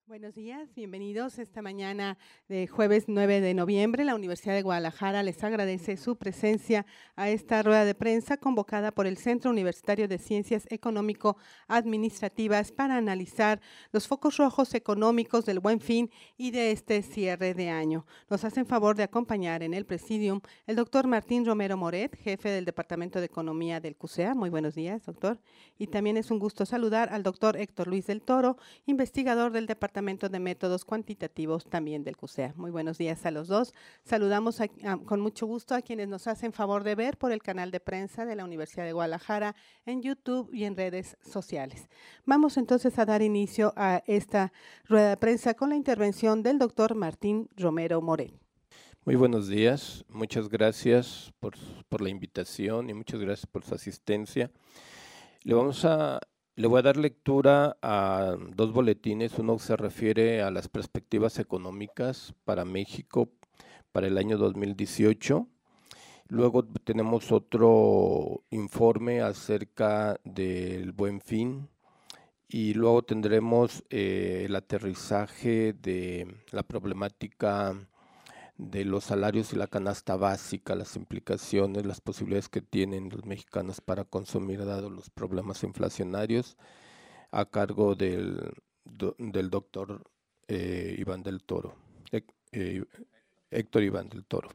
Buenos días, bienvenidos esta mañana de jueves 9 de noviembre. La Universidad de Guadalajara les agradece su presencia a esta rueda de prensa convocada por el Centro Universitario de Ciencias Económico-Administrativas para analizar los focos rojos económicos del Buen Fin y de este cierre de año. Nos hacen favor de acompañar en el presidium el doctor Martín Romero Moret, jefe del Departamento de Economía del CUSEA. Muy buenos días, doctor. Y también es un gusto saludar al doctor Héctor Luis del Toro, investigador del Departamento de Métodos Cuantitativos también del CUSEA. Muy buenos días a los dos. Saludamos con mucho gusto a quienes nos hacen favor de ver por el canal de prensa de la Universidad de Guadalajara en YouTube y en redes sociales. Vamos entonces a dar inicio a esta rueda de prensa con la intervención del doctor Martín Romero Moret. Muy buenos días, muchas gracias por la invitación y muchas gracias por su asistencia. Le voy a dar lectura a dos boletines. Uno se refiere a las perspectivas económicas para México para el año 2018. Luego tenemos otro informe acerca del Buen Fin y luego tendremos el aterrizaje de la problemática de los salarios y la canasta básica, las implicaciones, las posibilidades que tienen los mexicanos para consumir dado los problemas inflacionarios, a cargo del doctor Iván del Toro, Héctor Iván del Toro.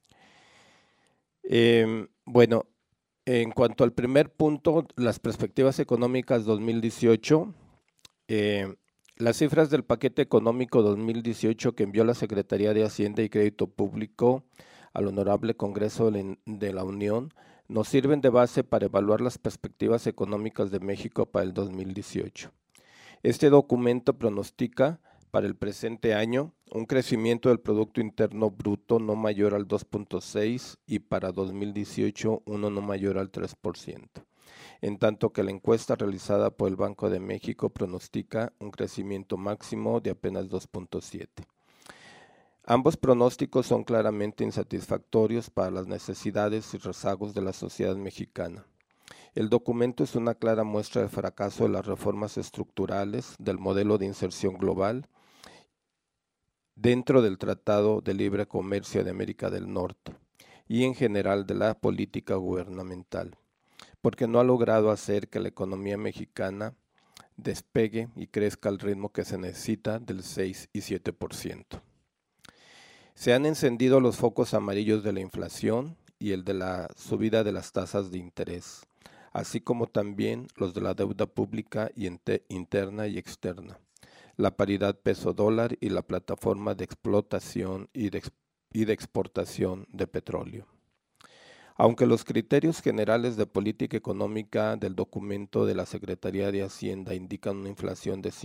Bueno, en cuanto al primer punto, las perspectivas económicas 2018, las cifras del paquete económico 2018 que envió la Secretaría de Hacienda y Crédito Público al Honorable Congreso de la Unión nos sirven de base para evaluar las perspectivas económicas de México para el 2018. Este documento pronostica para el presente año un crecimiento del Producto Interno Bruto no mayor al 2.6 y para 2018 uno no mayor al 3%. En tanto que la encuesta realizada por el Banco de México pronostica un crecimiento máximo de apenas 2.7. Ambos pronósticos son claramente insatisfactorios para las necesidades y rezagos de la sociedad mexicana. El documento es una clara muestra de fracaso de las reformas estructurales del modelo de inserción global dentro del Tratado de Libre Comercio de América del Norte y en general de la política gubernamental, porque no ha logrado hacer que la economía mexicana despegue y crezca al ritmo que se necesita del 6 y 7%. Se han encendido los focos amarillos de la inflación y el de la subida de las tasas de interés, así como también los de la deuda pública y interna y externa, la paridad peso-dólar y la plataforma de explotación y de exportación de petróleo. Aunque los criterios generales de política económica del documento de la Secretaría de Hacienda indican una inflación de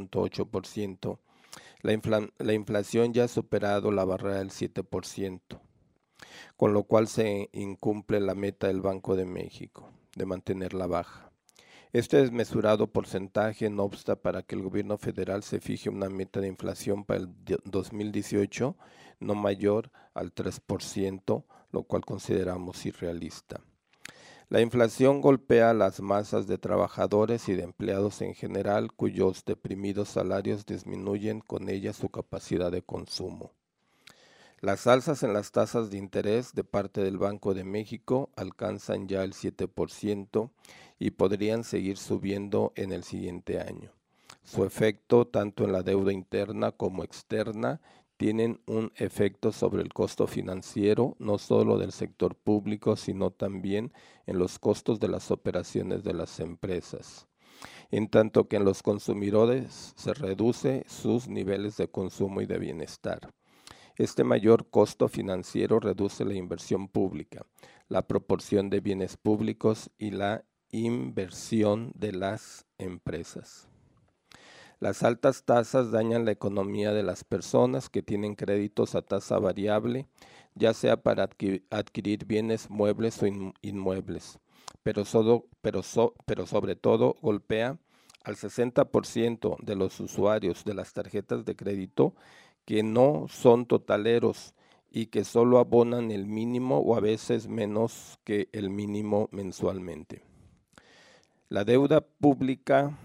5.8%, la inflación ya ha superado la barrera del 7%, con lo cual se incumple la meta del Banco de México de mantenerla baja. Este desmesurado porcentaje no obsta para que el gobierno federal se fije una meta de inflación para el 2018 no mayor al 3%, lo cual consideramos irrealista. La inflación golpea a las masas de trabajadores y de empleados en general, cuyos deprimidos salarios disminuyen con ella su capacidad de consumo. Las alzas en las tasas de interés de parte del Banco de México alcanzan ya el 7% y podrían seguir subiendo en el siguiente año. Su efecto, tanto en la deuda interna como externa, tienen un efecto sobre el costo financiero, no solo del sector público, sino también en los costos de las operaciones de las empresas. En tanto que en los consumidores se reduce sus niveles de consumo y de bienestar. Este mayor costo financiero reduce la inversión pública, la proporción de bienes públicos y la inversión de las empresas. Las altas tasas dañan la economía de las personas que tienen créditos a tasa variable, ya sea para adquirir bienes muebles o inmuebles, pero sobre todo golpea al 60% de los usuarios de las tarjetas de crédito que no son totaleros y que solo abonan el mínimo o a veces menos que el mínimo mensualmente. La deuda pública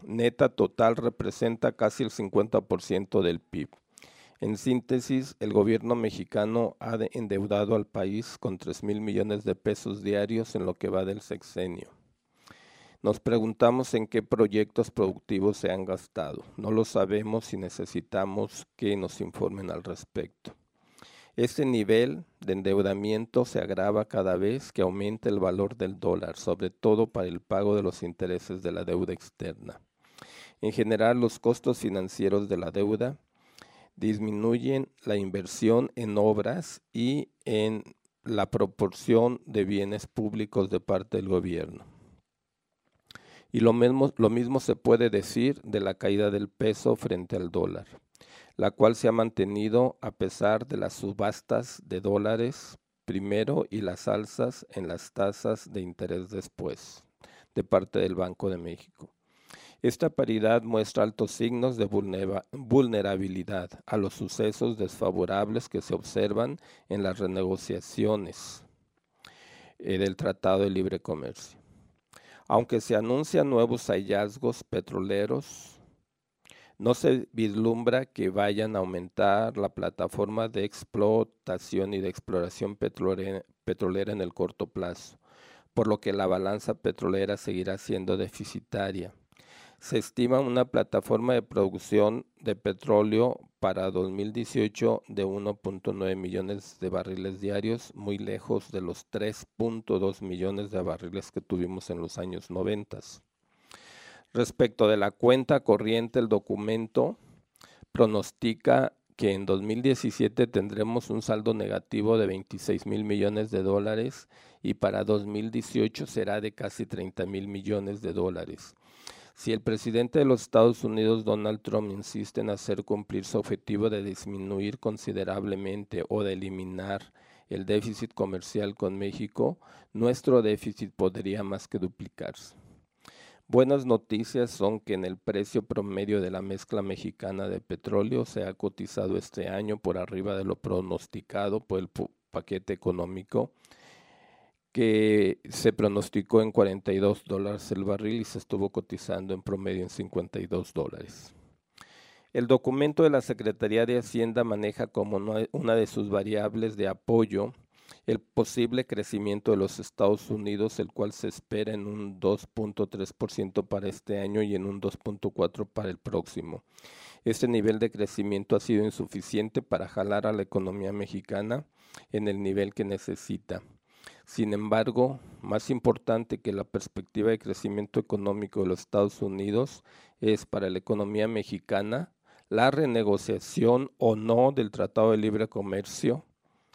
neta total representa casi el 50% del PIB. En síntesis, el gobierno mexicano ha endeudado al país con 3,000 millones de pesos diarios en lo que va del sexenio. Nos preguntamos en qué proyectos productivos se han gastado. No lo sabemos y necesitamos que nos informen al respecto. Este nivel de endeudamiento se agrava cada vez que aumenta el valor del dólar, sobre todo para el pago de los intereses de la deuda externa. En general, los costos financieros de la deuda disminuyen la inversión en obras y en la proporción de bienes públicos de parte del gobierno. Y lo mismo se puede decir de la caída del peso frente al dólar, la cual se ha mantenido a pesar de las subastas de dólares primero y las alzas en las tasas de interés después, de parte del Banco de México. Esta paridad muestra altos signos de vulnerabilidad a los sucesos desfavorables que se observan en las renegociaciones del Tratado de Libre Comercio. Aunque se anuncian nuevos hallazgos petroleros, no se vislumbra que vayan a aumentar la plataforma de explotación y de exploración petrolera en el corto plazo, por lo que la balanza petrolera seguirá siendo deficitaria. Se estima una plataforma de producción de petróleo para 2018 de 1.9 millones de barriles diarios, muy lejos de los 3.2 millones de barriles que tuvimos en los años 90. Respecto de la cuenta corriente, el documento pronostica que en 2017 tendremos un saldo negativo de 26,000 millones de dólares y para 2018 será de casi 30,000 millones de dólares. Si el presidente de los Estados Unidos, Donald Trump, insiste en hacer cumplir su objetivo de disminuir considerablemente o de eliminar el déficit comercial con México, nuestro déficit podría más que duplicarse. Buenas noticias son que en el precio promedio de la mezcla mexicana de petróleo se ha cotizado este año por arriba de lo pronosticado por el paquete económico, que se pronosticó en $42 el barril y se estuvo cotizando en promedio en $52. El documento de la Secretaría de Hacienda maneja como una de sus variables de apoyo el posible crecimiento de los Estados Unidos, el cual se espera en un 2.3% para este año y en un 2.4% para el próximo. Este nivel de crecimiento ha sido insuficiente para jalar a la economía mexicana en el nivel que necesita. Sin embargo, más importante que la perspectiva de crecimiento económico de los Estados Unidos es para la economía mexicana la renegociación o no del Tratado de Libre Comercio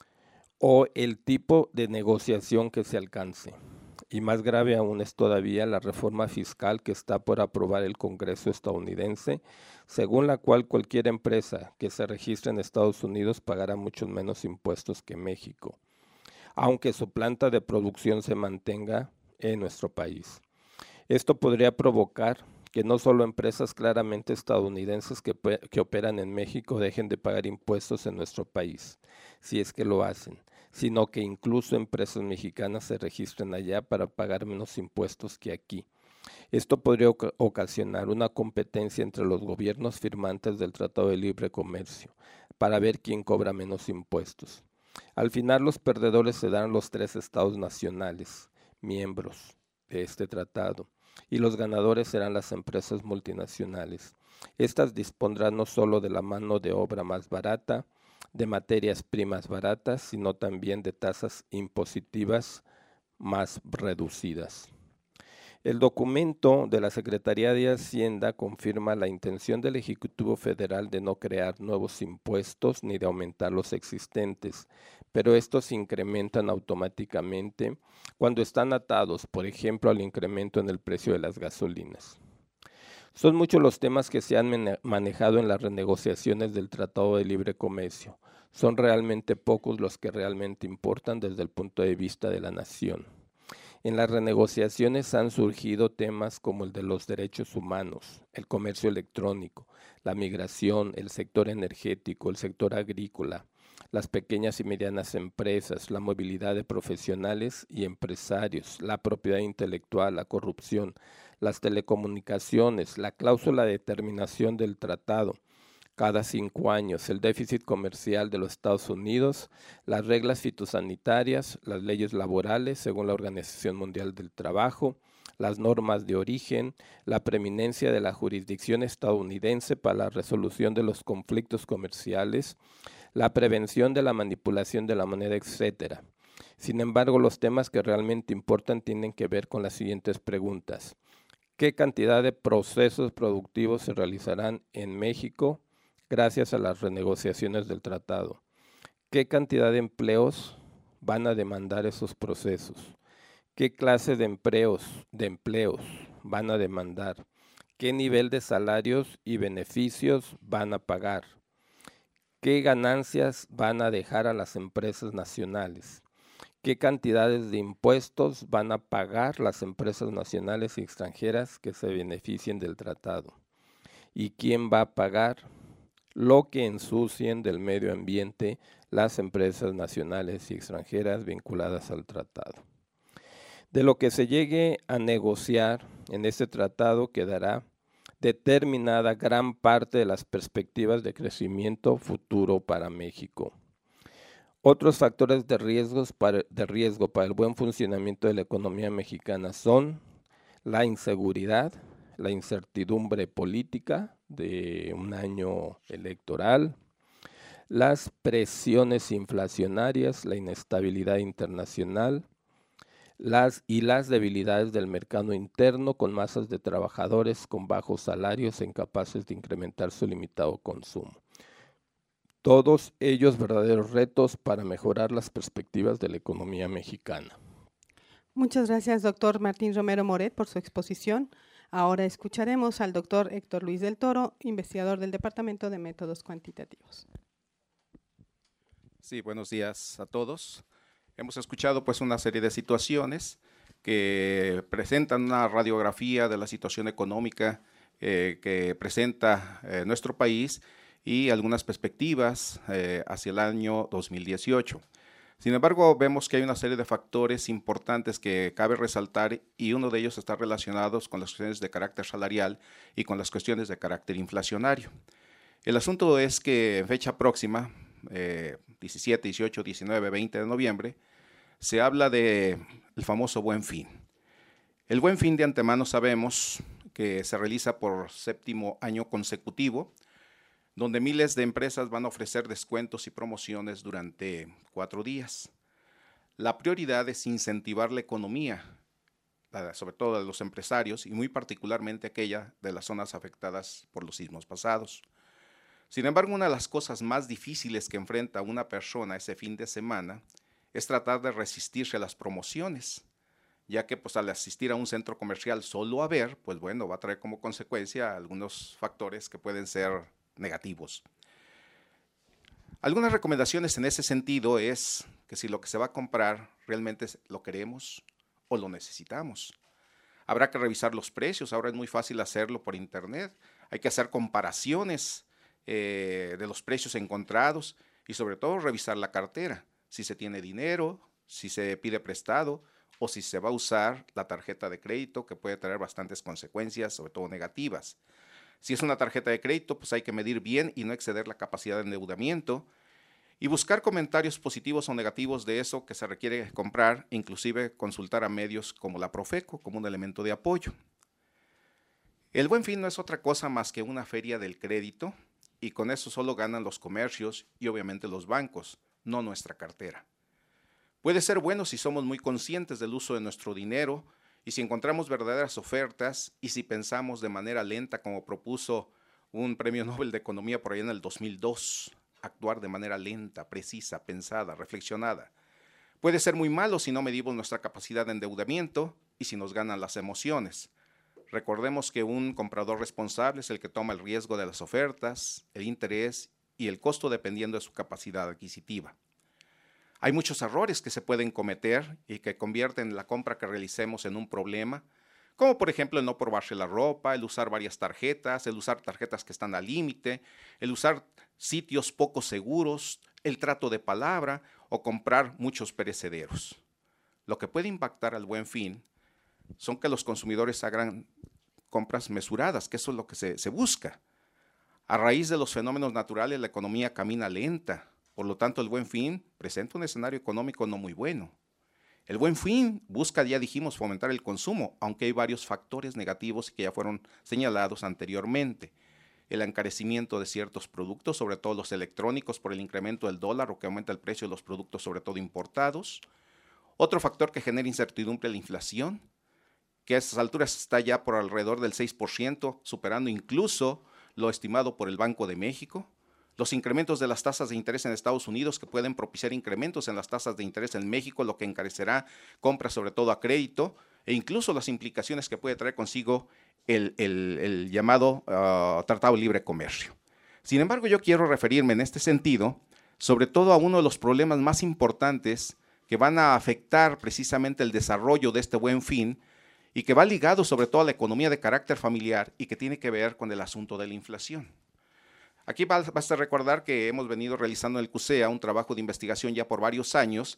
o el tipo de negociación que se alcance. Y más grave aún es todavía la reforma fiscal que está por aprobar el Congreso estadounidense, según la cual cualquier empresa que se registre en Estados Unidos pagará muchos menos impuestos que México, aunque su planta de producción se mantenga en nuestro país. Esto podría provocar que no solo empresas claramente estadounidenses que operan en México dejen de pagar impuestos en nuestro país, si es que lo hacen, sino que incluso empresas mexicanas se registren allá para pagar menos impuestos que aquí. Esto podría ocasionar una competencia entre los gobiernos firmantes del Tratado de Libre Comercio para ver quién cobra menos impuestos. Al final, los perdedores serán los 3 estados nacionales, miembros de este tratado, y los ganadores serán las empresas multinacionales. Estas dispondrán no solo de la mano de obra más barata, de materias primas baratas, sino también de tasas impositivas más reducidas. El documento de la Secretaría de Hacienda confirma la intención del Ejecutivo Federal de no crear nuevos impuestos ni de aumentar los existentes, pero estos se incrementan automáticamente cuando están atados, por ejemplo, al incremento en el precio de las gasolinas. Son muchos los temas que se han manejado en las renegociaciones del Tratado de Libre Comercio. Son realmente pocos los que realmente importan desde el punto de vista de la nación. En las renegociaciones han surgido temas como el de los derechos humanos, el comercio electrónico, la migración, el sector energético, el sector agrícola, las pequeñas y medianas empresas, la movilidad de profesionales y empresarios, la propiedad intelectual, la corrupción, las telecomunicaciones, la cláusula de terminación del tratado cada 5 años, el déficit comercial de los Estados Unidos, las reglas fitosanitarias, las leyes laborales según la Organización Mundial del Trabajo, las normas de origen, la preeminencia de la jurisdicción estadounidense para la resolución de los conflictos comerciales, la prevención de la manipulación de la moneda, etc. Sin embargo, los temas que realmente importan tienen que ver con las siguientes preguntas. ¿Qué cantidad de procesos productivos se realizarán en México gracias a las renegociaciones del tratado? ¿Qué cantidad de empleos van a demandar esos procesos? ¿Qué clase de empleos van a demandar? ¿Qué nivel de salarios y beneficios van a pagar? ¿Qué ganancias van a dejar a las empresas nacionales? ¿Qué cantidades de impuestos van a pagar las empresas nacionales y extranjeras que se beneficien del tratado? ¿Y quién va a pagar lo que ensucien del medio ambiente las empresas nacionales y extranjeras vinculadas al tratado? De lo que se llegue a negociar en este tratado quedará determinada gran parte de las perspectivas de crecimiento futuro para México. Otros factores de riesgo para el buen funcionamiento de la economía mexicana son la inseguridad, la incertidumbre política de un año electoral, las presiones inflacionarias, la inestabilidad internacional, las debilidades del mercado interno con masas de trabajadores con bajos salarios e incapaces de incrementar su limitado consumo. Todos ellos verdaderos retos para mejorar las perspectivas de la economía mexicana. Muchas gracias, doctor Martín Romero Moret, por su exposición. Ahora escucharemos al doctor Héctor Luis del Toro, investigador del Departamento de Métodos Cuantitativos. Sí, buenos días a todos. Hemos escuchado pues una serie de situaciones que presentan una radiografía de la situación económica que presenta nuestro país y algunas perspectivas hacia el año 2018. Sin embargo, vemos que hay una serie de factores importantes que cabe resaltar y uno de ellos está relacionado con las cuestiones de carácter salarial y con las cuestiones de carácter inflacionario. El asunto es que en fecha próxima, 17, 18, 19, 20 de noviembre, se habla del famoso Buen Fin. El Buen Fin de antemano sabemos que se realiza por 7º año consecutivo, donde miles de empresas van a ofrecer descuentos y promociones durante 4 días. La prioridad es incentivar la economía, sobre todo de los empresarios y muy particularmente aquella de las zonas afectadas por los sismos pasados. Sin embargo, una de las cosas más difíciles que enfrenta una persona ese fin de semana es tratar de resistirse a las promociones, ya que pues al asistir a un centro comercial solo a ver, pues bueno, va a traer como consecuencia algunos factores que pueden ser negativos. Algunas recomendaciones en ese sentido es que si lo que se va a comprar realmente lo queremos o lo necesitamos. Habrá que revisar los precios, ahora es muy fácil hacerlo por internet, hay que hacer comparaciones de los precios encontrados y sobre todo revisar la cartera, si se tiene dinero, si se pide prestado o si se va a usar la tarjeta de crédito, que puede traer bastantes consecuencias, sobre todo negativas. Si es una tarjeta de crédito, pues hay que medir bien y no exceder la capacidad de endeudamiento y buscar comentarios positivos o negativos de eso que se requiere comprar, inclusive consultar a medios como la Profeco como un elemento de apoyo. El Buen Fin no es otra cosa más que una feria del crédito y con eso solo ganan los comercios y obviamente los bancos, no nuestra cartera. Puede ser bueno si somos muy conscientes del uso de nuestro dinero y si encontramos verdaderas ofertas y si pensamos de manera lenta, como propuso un premio Nobel de Economía por allá en el 2002, actuar de manera lenta, precisa, pensada, reflexionada. Puede ser muy malo si no medimos nuestra capacidad de endeudamiento y si nos ganan las emociones. Recordemos que un comprador responsable es el que toma el riesgo de las ofertas, el interés y el costo dependiendo de su capacidad adquisitiva. Hay muchos errores que se pueden cometer y que convierten la compra que realicemos en un problema, como por ejemplo el no probarse la ropa, el usar varias tarjetas, el usar tarjetas que están al límite, el usar sitios poco seguros, el trato de palabra o comprar muchos perecederos. Lo que puede impactar al Buen Fin son que los consumidores hagan compras mesuradas, que eso es lo que se busca. A raíz de los fenómenos naturales, la economía camina lenta, por lo tanto el Buen Fin presenta un escenario económico no muy bueno. El Buen Fin busca, ya dijimos, fomentar el consumo, aunque hay varios factores negativos que ya fueron señalados anteriormente. El encarecimiento de ciertos productos, sobre todo los electrónicos, por el incremento del dólar o que aumenta el precio de los productos, sobre todo importados. Otro factor que genera incertidumbre es la inflación, que a estas alturas está ya por alrededor del 6%, superando incluso lo estimado por el Banco de México. Los incrementos de las tasas de interés en Estados Unidos, que pueden propiciar incrementos en las tasas de interés en México, lo que encarecerá compras sobre todo a crédito, e incluso las implicaciones que puede traer consigo el llamado Tratado de Libre Comercio. Sin embargo, yo quiero referirme en este sentido, sobre todo a uno de los problemas más importantes que van a afectar precisamente el desarrollo de este Buen Fin y que va ligado sobre todo a la economía de carácter familiar y que tiene que ver con el asunto de la inflación. Aquí basta recordar que hemos venido realizando en el CUSEA un trabajo de investigación ya por varios años,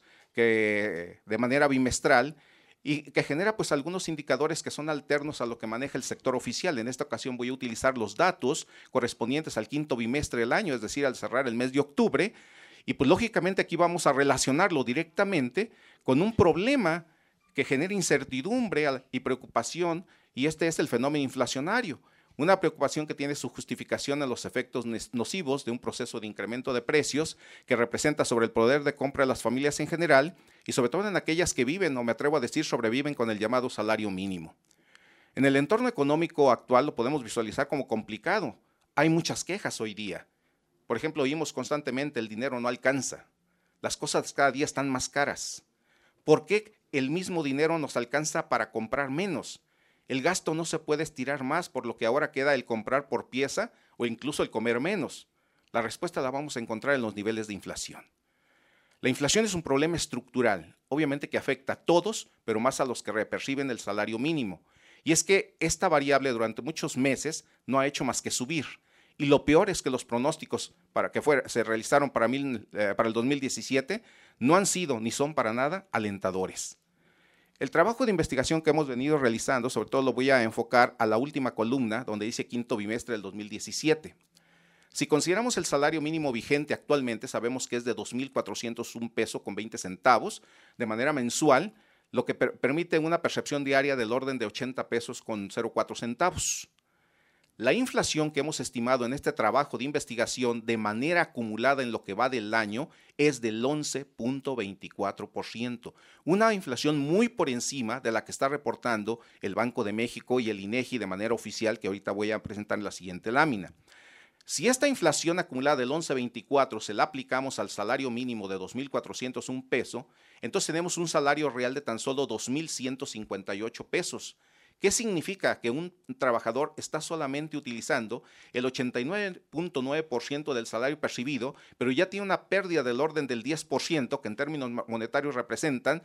que de manera bimestral, y que genera pues algunos indicadores que son alternos a lo que maneja el sector oficial. En esta ocasión voy a utilizar los datos correspondientes al quinto bimestre del año, es decir, al cerrar el mes de octubre, y pues lógicamente aquí vamos a relacionarlo directamente con un problema que genera incertidumbre y preocupación, y este es el fenómeno inflacionario. Una preocupación que tiene su justificación en los efectos nocivos de un proceso de incremento de precios que representa sobre el poder de compra de las familias en general y sobre todo en aquellas que viven, o me atrevo a decir sobreviven, con el llamado salario mínimo. En el entorno económico actual lo podemos visualizar como complicado. Hay muchas quejas hoy día. Por ejemplo, oímos constantemente el dinero no alcanza. Las cosas cada día están más caras. ¿Por qué el mismo dinero nos alcanza para comprar menos? El gasto no se puede estirar más, por lo que ahora queda el comprar por pieza o incluso el comer menos. La respuesta la vamos a encontrar en los niveles de inflación. La inflación es un problema estructural, obviamente que afecta a todos, pero más a los que perciben el salario mínimo. Y es que esta variable durante muchos meses no ha hecho más que subir. Y lo peor es que los pronósticos se realizaron para el 2017 no han sido ni son para nada alentadores. El trabajo de investigación que hemos venido realizando, sobre todo lo voy a enfocar a la última columna, donde dice quinto bimestre del 2017. Si consideramos el salario mínimo vigente actualmente, sabemos que es de 2.401 pesos con 20 centavos de manera mensual, lo que permite una percepción diaria del orden de 80 pesos con 0,4 centavos. La inflación que hemos estimado en este trabajo de investigación de manera acumulada en lo que va del año es del 11.24%, una inflación muy por encima de la que está reportando el Banco de México y el INEGI de manera oficial, que ahorita voy a presentar en la siguiente lámina. Si esta inflación acumulada del 11.24 se la aplicamos al salario mínimo de 2.401 pesos, entonces tenemos un salario real de tan solo 2.158 pesos. ¿Qué significa? Que un trabajador está solamente utilizando el 89.9% del salario percibido, pero ya tiene una pérdida del orden del 10%, que en términos monetarios representan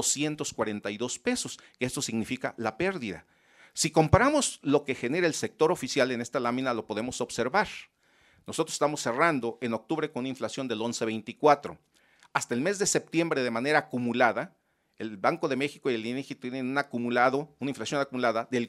242 pesos, que esto significa la pérdida. Si comparamos lo que genera el sector oficial en esta lámina, lo podemos observar. Nosotros estamos cerrando en octubre con una inflación del 11.24. Hasta el mes de septiembre, de manera acumulada, el Banco de México y el INEGI tienen una inflación acumulada del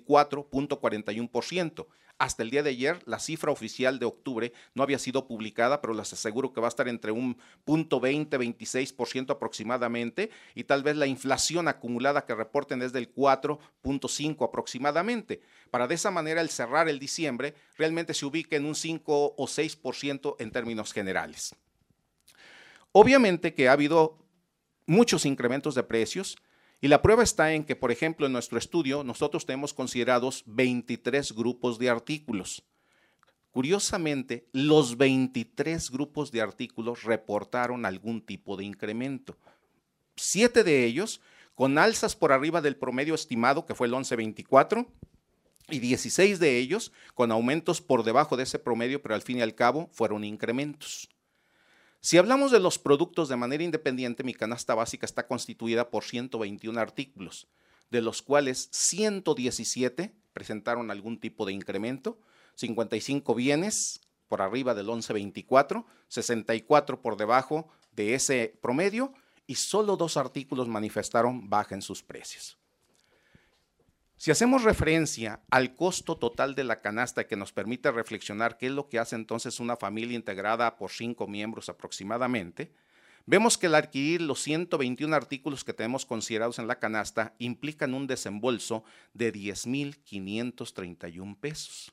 4.41%. Hasta el día de ayer, la cifra oficial de octubre no había sido publicada, pero les aseguro que va a estar entre un 0.20-26% aproximadamente, y tal vez la inflación acumulada que reporten es del 4.5% aproximadamente. Para de esa manera el cerrar el diciembre realmente se ubique en un 5 o 6% en términos generales. Obviamente que ha habido muchos incrementos de precios, y la prueba está en que, por ejemplo, en nuestro estudio nosotros tenemos considerados 23 grupos de artículos. Curiosamente, los 23 grupos de artículos reportaron algún tipo de incremento. 7 de ellos con alzas por arriba del promedio estimado, que fue el 11.24, y 16 de ellos con aumentos por debajo de ese promedio, pero al fin y al cabo fueron incrementos. Si hablamos de los productos de manera independiente, mi canasta básica está constituida por 121 artículos, de los cuales 117 presentaron algún tipo de incremento, 55 bienes, por arriba del 11.24, 64 por debajo de ese promedio y solo 2 artículos manifestaron baja en sus precios. Si hacemos referencia al costo total de la canasta que nos permite reflexionar qué es lo que hace entonces una familia integrada por 5 miembros aproximadamente, vemos que el adquirir los 121 artículos que tenemos considerados en la canasta implican un desembolso de 10,531 pesos.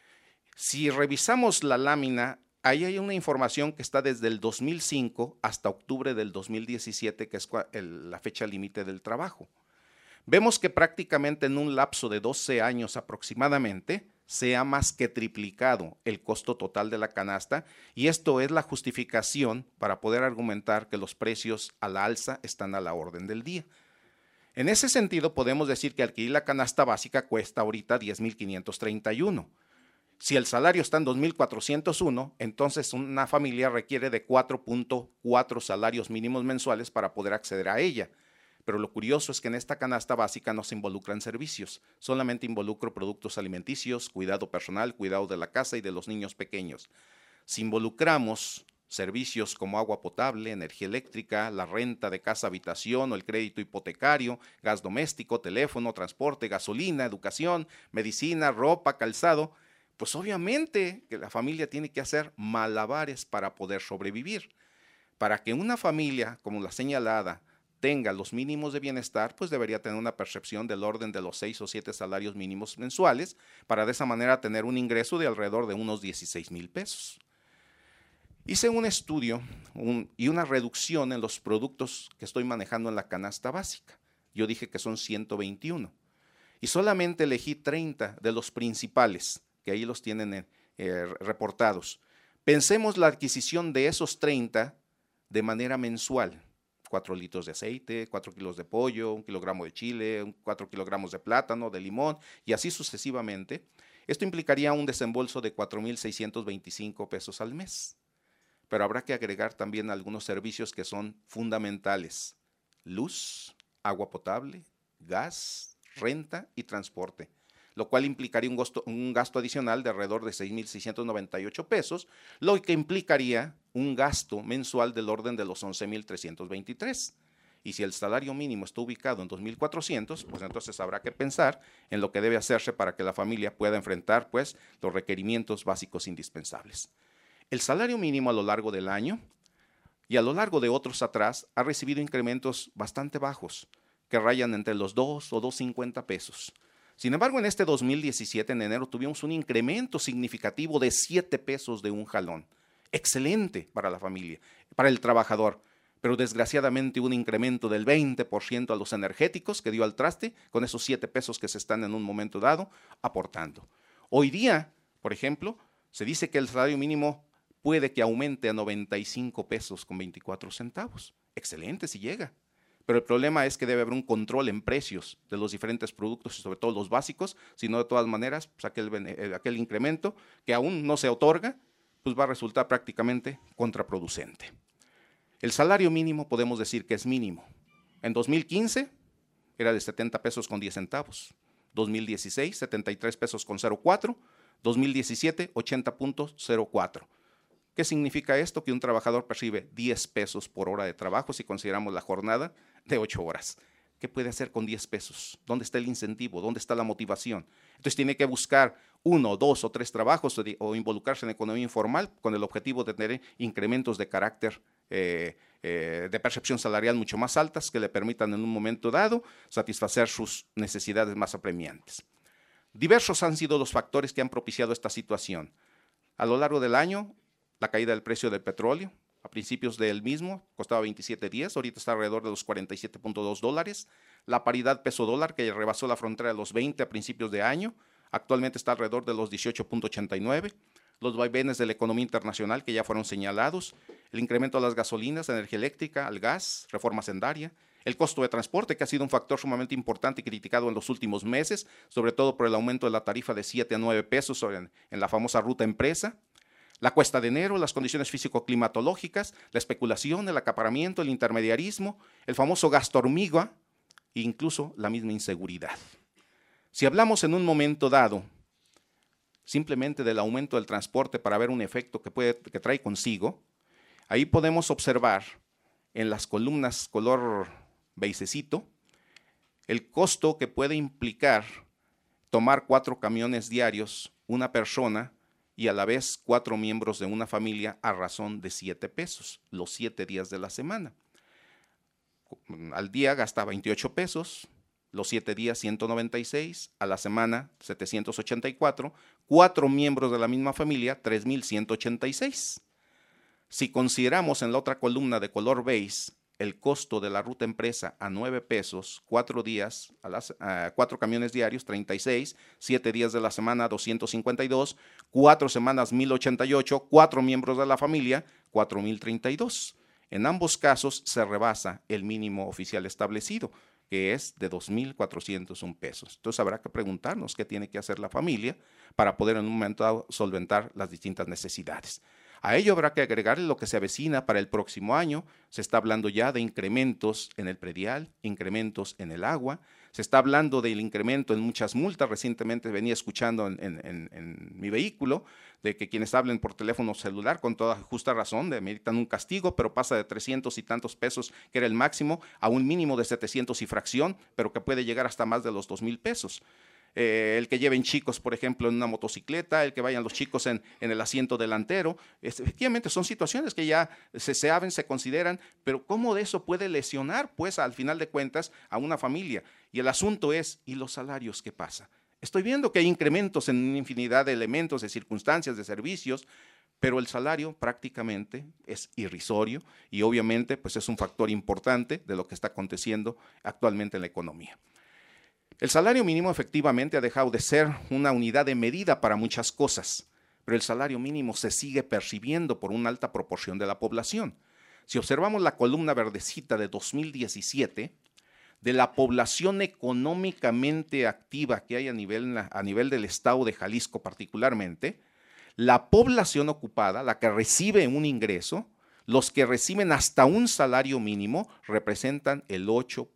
Si revisamos la lámina, ahí hay una información que está desde el 2005 hasta octubre del 2017, que es la fecha límite del trabajo. Vemos que prácticamente en un lapso de 12 años aproximadamente se ha más que triplicado el costo total de la canasta y esto es la justificación para poder argumentar que los precios a la alza están a la orden del día. En ese sentido podemos decir que adquirir la canasta básica cuesta ahorita 10,531. Si el salario está en 2,401, entonces una familia requiere de 4.4 salarios mínimos mensuales para poder acceder a ella. Pero lo curioso es que en esta canasta básica no se involucran servicios, solamente involucro productos alimenticios, cuidado personal, cuidado de la casa y de los niños pequeños. Si involucramos servicios como agua potable, energía eléctrica, la renta de casa, habitación o el crédito hipotecario, gas doméstico, teléfono, transporte, gasolina, educación, medicina, ropa, calzado, pues obviamente que la familia tiene que hacer malabares para poder sobrevivir. Para que una familia, como la señalada, tenga los mínimos de bienestar, pues debería tener una percepción del orden de los 6 o 7 salarios mínimos mensuales para de esa manera tener un ingreso de alrededor de unos 16,000 pesos. Hice un estudio y una reducción en los productos que estoy manejando en la canasta básica. Yo dije que son 121 y solamente elegí 30 de los principales, que ahí los tienen reportados. Pensemos la adquisición de esos 30 de manera mensual. 4 litros de aceite, 4 kilos de pollo, 1 kilogramo de chile, 4 kilogramos de plátano, de limón y así sucesivamente. Esto implicaría un desembolso de 4,625 pesos al mes. Pero habrá que agregar también algunos servicios que son fundamentales: luz, agua potable, gas, renta y transporte, lo cual implicaría un gasto adicional de alrededor de 6,698 pesos, lo que implicaría un gasto mensual del orden de los 11,323. Y si el salario mínimo está ubicado en 2,400, pues entonces habrá que pensar en lo que debe hacerse para que la familia pueda enfrentar pues los requerimientos básicos indispensables. El salario mínimo a lo largo del año y a lo largo de otros atrás ha recibido incrementos bastante bajos, que rayan entre los 2 o 2.50 pesos. Sin embargo, en este 2017, en enero, tuvimos un incremento significativo de 7 pesos de un jalón. Excelente para la familia, para el trabajador, pero desgraciadamente hubo un incremento del 20% a los energéticos que dio al traste con esos 7 pesos que se están en un momento dado aportando. Hoy día, por ejemplo, se dice que el salario mínimo puede que aumente a 95 pesos con 24 centavos. Excelente si llega. Pero el problema es que debe haber un control en precios de los diferentes productos y sobre todo los básicos, si no de todas maneras, pues aquel incremento que aún no se otorga, pues va a resultar prácticamente contraproducente. El salario mínimo podemos decir que es mínimo. En 2015 era de 70 pesos con 10 centavos, 2016 73 pesos con 04, 2017 80.04. ¿Qué significa esto? Que un trabajador percibe 10 pesos por hora de trabajo si consideramos la jornada de 8 horas. ¿Qué puede hacer con 10 pesos? ¿Dónde está el incentivo? ¿Dónde está la motivación? Entonces tiene que buscar 1, 2 o 3 trabajos o involucrarse en economía informal con el objetivo de tener incrementos de carácter de percepción salarial mucho más altas que le permitan en un momento dado satisfacer sus necesidades más apremiantes. Diversos han sido los factores que han propiciado esta situación. A lo largo del año, la caída del precio del petróleo, a principios del mismo costaba 27.10, ahorita está alrededor de los 47.2 dólares. La paridad peso-dólar que rebasó la frontera de los 20 a principios de año, actualmente está alrededor de los 18.89. Los vaivenes de la economía internacional que ya fueron señalados, el incremento de las gasolinas, energía eléctrica, al gas, reforma hacendaria, el costo de transporte que ha sido un factor sumamente importante y criticado en los últimos meses, sobre todo por el aumento de la tarifa de 7 a 9 pesos en la famosa ruta empresa. La cuesta de enero, las condiciones físico-climatológicas, la especulación, el acaparamiento, el intermediarismo, el famoso gasto hormiga e incluso la misma inseguridad. Si hablamos en un momento dado simplemente del aumento del transporte para ver un efecto que trae consigo, ahí podemos observar en las columnas color beigecito el costo que puede implicar tomar 4 camiones diarios, una persona y a la vez 4 miembros de una familia a razón de 7 pesos, los 7 días de la semana. Al día gasta 28 pesos, los 7 días 196, a la semana 784, 4 miembros de la misma familia 3,186. Si consideramos en la otra columna de color beige el costo de la ruta empresa a 9 pesos, 4 días, 4 camiones diarios, 36, 7 días de la semana, 252, 4 semanas, 1,088, 4 miembros de la familia, 4,032. En ambos casos se rebasa el mínimo oficial establecido, que es de 2,401 pesos. Entonces habrá que preguntarnos qué tiene que hacer la familia para poder en un momento dado solventar las distintas necesidades. A ello habrá que agregarle lo que se avecina para el próximo año. Se está hablando ya de incrementos en el predial, incrementos en el agua, se está hablando del incremento en muchas multas. Recientemente venía escuchando en mi vehículo de que quienes hablen por teléfono celular con toda justa razón meritan un castigo, pero pasa de 300 y tantos pesos, que era el máximo, a un mínimo de 700 y fracción, pero que puede llegar hasta más de los 2,000 pesos. El que lleven chicos, por ejemplo, en una motocicleta, el que vayan los chicos en el asiento delantero. Efectivamente, son situaciones que ya se saben, se consideran, pero ¿cómo de eso puede lesionar, pues, al final de cuentas, a una familia? Y el asunto es, ¿y los salarios qué pasa? Estoy viendo que hay incrementos en una infinidad de elementos, de circunstancias, de servicios, pero el salario prácticamente es irrisorio y obviamente pues es un factor importante de lo que está aconteciendo actualmente en la economía. El salario mínimo efectivamente ha dejado de ser una unidad de medida para muchas cosas, pero el salario mínimo se sigue percibiendo por una alta proporción de la población. Si observamos la columna verdecita de 2017, de la población económicamente activa que hay a nivel del estado de Jalisco particularmente, la población ocupada, la que recibe un ingreso, los que reciben hasta un salario mínimo representan el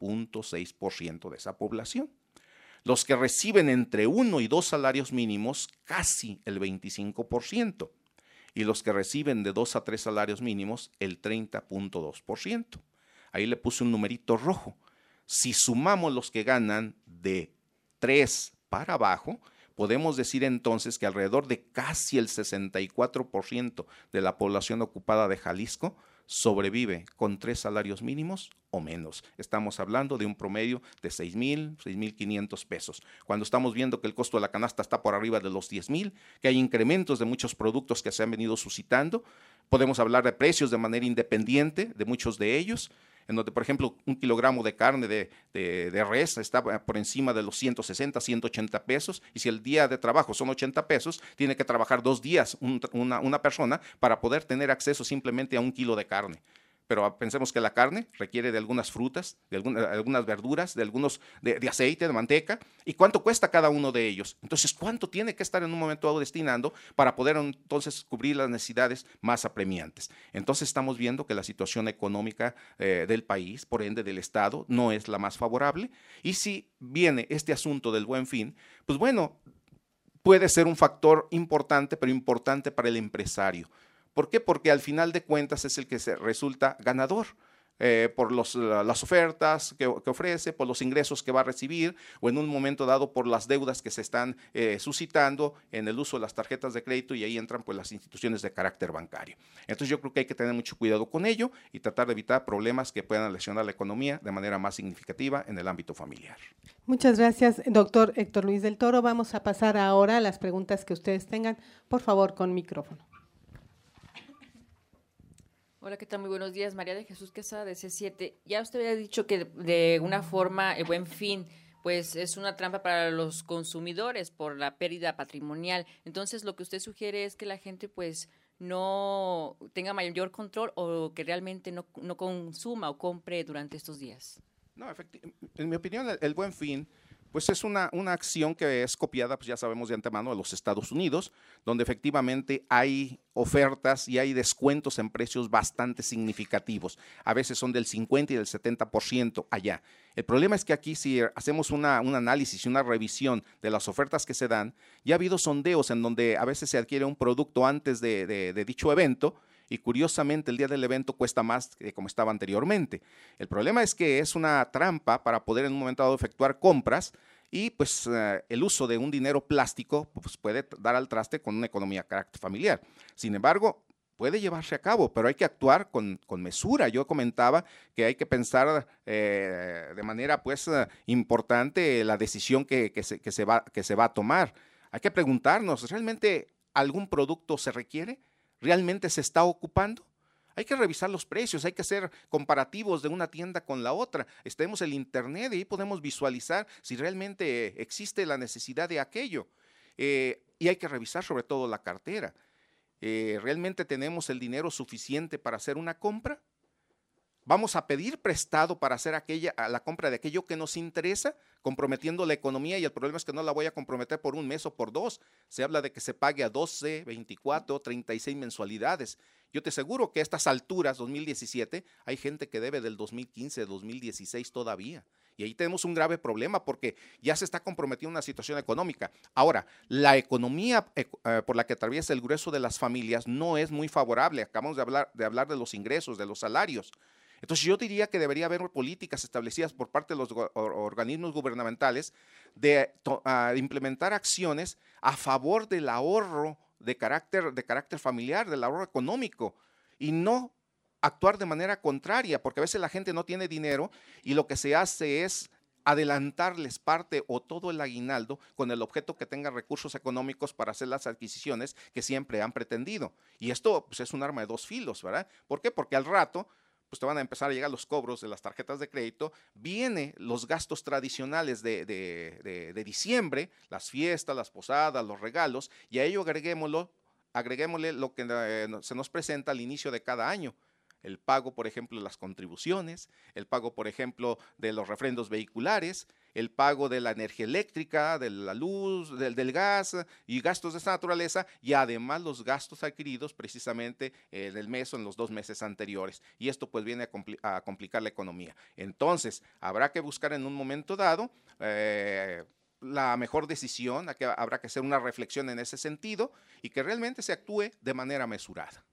8.6% de esa población. Los que reciben entre 1 y 2 salarios mínimos, casi el 25%. Y los que reciben de 2 a 3 salarios mínimos, el 30.2%. Ahí le puse un numerito rojo. Si sumamos los que ganan de 3 para abajo, podemos decir entonces que alrededor de casi el 64% de la población ocupada de Jalisco sobrevive con 3 salarios mínimos o menos. Estamos hablando de un promedio de 6,000, 6,500 pesos. Cuando estamos viendo que el costo de la canasta está por arriba de los 10,000, que hay incrementos de muchos productos que se han venido suscitando, podemos hablar de precios de manera independiente de muchos de ellos, en donde, por ejemplo, un kilogramo de carne de res está por encima de los 160, 180 pesos, y si el día de trabajo son 80 pesos, tiene que trabajar 2 días una persona para poder tener acceso simplemente a 1 kilo de carne. Pero pensemos que la carne requiere de algunas frutas, de algunas verduras, de aceite, de manteca. ¿Y cuánto cuesta cada uno de ellos? Entonces, ¿cuánto tiene que estar en un momento dado destinando para poder entonces cubrir las necesidades más apremiantes? Entonces, estamos viendo que la situación económica del país, por ende del Estado, no es la más favorable. Y si viene este asunto del Buen Fin, pues bueno, puede ser un factor importante, pero importante para el empresario. ¿Por qué? Porque al final de cuentas es el que se resulta ganador por las ofertas que ofrece, por los ingresos que va a recibir o en un momento dado por las deudas que se están suscitando en el uso de las tarjetas de crédito, y ahí entran pues las instituciones de carácter bancario. Entonces yo creo que hay que tener mucho cuidado con ello y tratar de evitar problemas que puedan lesionar la economía de manera más significativa en el ámbito familiar. Muchas gracias, doctor Héctor Luis del Toro. Vamos a pasar ahora a las preguntas que ustedes tengan. Por favor, con micrófono. Hola, ¿qué tal? Muy buenos días. María de Jesús Quesada, de C7. Ya usted había dicho que de una forma el Buen Fin pues es una trampa para los consumidores por la pérdida patrimonial. Entonces, lo que usted sugiere es que la gente pues no tenga mayor control o que realmente no consuma o compre durante estos días. No, en mi opinión, el Buen Fin Pues es una acción que es copiada, pues ya sabemos de antemano, de los Estados Unidos, donde efectivamente hay ofertas y hay descuentos en precios bastante significativos. A veces son del 50 y del 70% allá. El problema es que aquí, si hacemos un análisis y una revisión de las ofertas que se dan, ya ha habido sondeos en donde a veces se adquiere un producto antes de dicho evento, y curiosamente el día del evento cuesta más que como estaba anteriormente. El problema es que es una trampa para poder en un momento dado efectuar compras y pues el uso de un dinero plástico pues, puede dar al traste con una economía de carácter familiar. Sin embargo, puede llevarse a cabo, pero hay que actuar con mesura. Yo comentaba que hay que pensar de manera pues importante la decisión que se va a tomar. Hay que preguntarnos, ¿realmente algún producto se requiere? ¿Realmente se está ocupando? Hay que revisar los precios, hay que hacer comparativos de una tienda con la otra. Tenemos el internet y ahí podemos visualizar si realmente existe la necesidad de aquello. Y hay que revisar sobre todo la cartera. ¿Realmente tenemos el dinero suficiente para hacer una compra? ¿Vamos a pedir prestado para hacer la compra de aquello que nos interesa, comprometiendo la economía? Y el problema es que no la voy a comprometer por un mes o por dos. Se habla de que se pague a 12, 24, 36 mensualidades. Yo te aseguro que a estas alturas, 2017, hay gente que debe del 2015, 2016 todavía. Y ahí tenemos un grave problema porque ya se está comprometiendo una situación económica. Ahora, la economía por la que atraviesa el grueso de las familias no es muy favorable. Acabamos de hablar de los ingresos, de los salarios. Entonces yo diría que debería haber políticas establecidas por parte de los organismos gubernamentales de implementar acciones a favor del ahorro de carácter familiar, del ahorro económico, y no actuar de manera contraria, porque a veces la gente no tiene dinero y lo que se hace es adelantarles parte o todo el aguinaldo con el objeto que tenga recursos económicos para hacer las adquisiciones que siempre han pretendido. Y esto pues, es un arma de dos filos, ¿verdad? ¿Por qué? Porque al rato pues te van a empezar a llegar los cobros de las tarjetas de crédito, vienen los gastos tradicionales de diciembre, las fiestas, las posadas, los regalos, y a ello agreguémosle lo que se nos presenta al inicio de cada año. El pago, por ejemplo, de las contribuciones, el pago, por ejemplo, de los refrendos vehiculares, el pago de la energía eléctrica, de la luz, del gas y gastos de esta naturaleza, y además los gastos adquiridos precisamente en el mes o en los 2 meses anteriores. Y esto pues viene a complicar la economía. Entonces, habrá que buscar en un momento dado la mejor decisión, habrá que hacer una reflexión en ese sentido y que realmente se actúe de manera mesurada.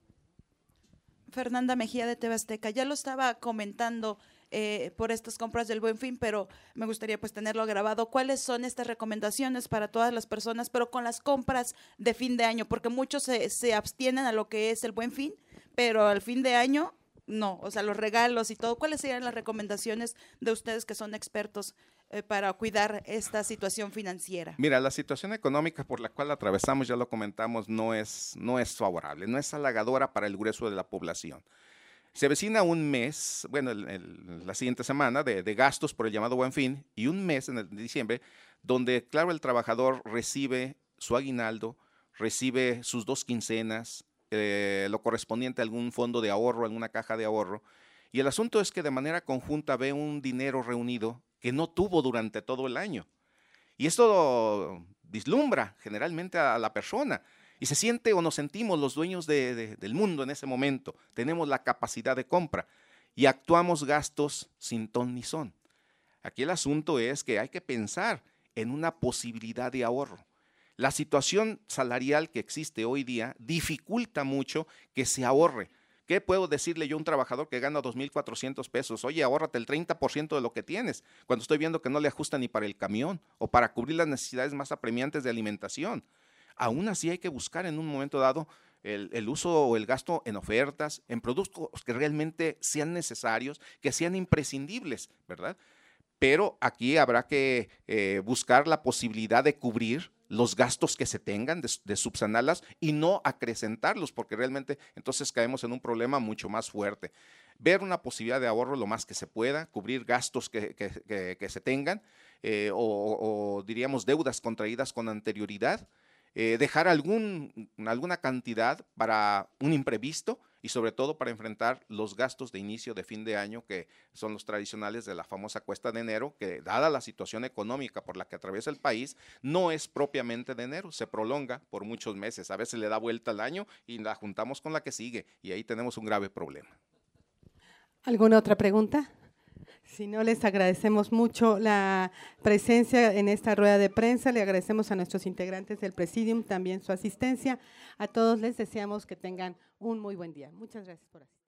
Fernanda Mejía de TV Azteca, ya lo estaba comentando por estas compras del Buen Fin, pero me gustaría pues tenerlo grabado. ¿Cuáles son estas recomendaciones para todas las personas, pero con las compras de fin de año? Porque muchos se abstienen a lo que es el Buen Fin, pero al fin de año no, o sea, los regalos y todo. ¿Cuáles serían las recomendaciones de ustedes que son expertos para cuidar esta situación financiera? Mira, la situación económica por la cual atravesamos, ya lo comentamos, no es favorable, no es halagadora para el grueso de la población. Se avecina un mes, bueno, la siguiente semana de gastos por el llamado Buen Fin y un mes en el de diciembre donde, claro, el trabajador recibe su aguinaldo, recibe sus 2 quincenas, lo correspondiente a algún fondo de ahorro, alguna caja de ahorro. Y el asunto es que de manera conjunta ve un dinero reunido que no tuvo durante todo el año. Y esto vislumbra generalmente a la persona. Y se siente o nos sentimos los dueños del mundo en ese momento. Tenemos la capacidad de compra y actuamos gastos sin ton ni son. Aquí el asunto es que hay que pensar en una posibilidad de ahorro. La situación salarial que existe hoy día dificulta mucho que se ahorre. ¿Qué puedo decirle yo a un trabajador que gana 2,400 pesos? Oye, ahórrate el 30% de lo que tienes, cuando estoy viendo que no le ajusta ni para el camión o para cubrir las necesidades más apremiantes de alimentación. Aún así hay que buscar en un momento dado el uso o el gasto en ofertas, en productos que realmente sean necesarios, que sean imprescindibles, ¿verdad? Pero aquí habrá que buscar la posibilidad de cubrir los gastos que se tengan, de subsanarlas y no acrecentarlos, porque realmente entonces caemos en un problema mucho más fuerte. Ver una posibilidad de ahorro lo más que se pueda, cubrir gastos que se tengan o diríamos deudas contraídas con anterioridad, dejar alguna cantidad para un imprevisto y sobre todo para enfrentar los gastos de inicio de fin de año, que son los tradicionales de la famosa cuesta de enero, que dada la situación económica por la que atraviesa el país, no es propiamente de enero, se prolonga por muchos meses, a veces le da vuelta al año y la juntamos con la que sigue, y ahí tenemos un grave problema. ¿Alguna otra pregunta? Si no, les agradecemos mucho la presencia en esta rueda de prensa, le agradecemos a nuestros integrantes del Presidium también su asistencia. A todos les deseamos que tengan un muy buen día. Muchas gracias por asistir.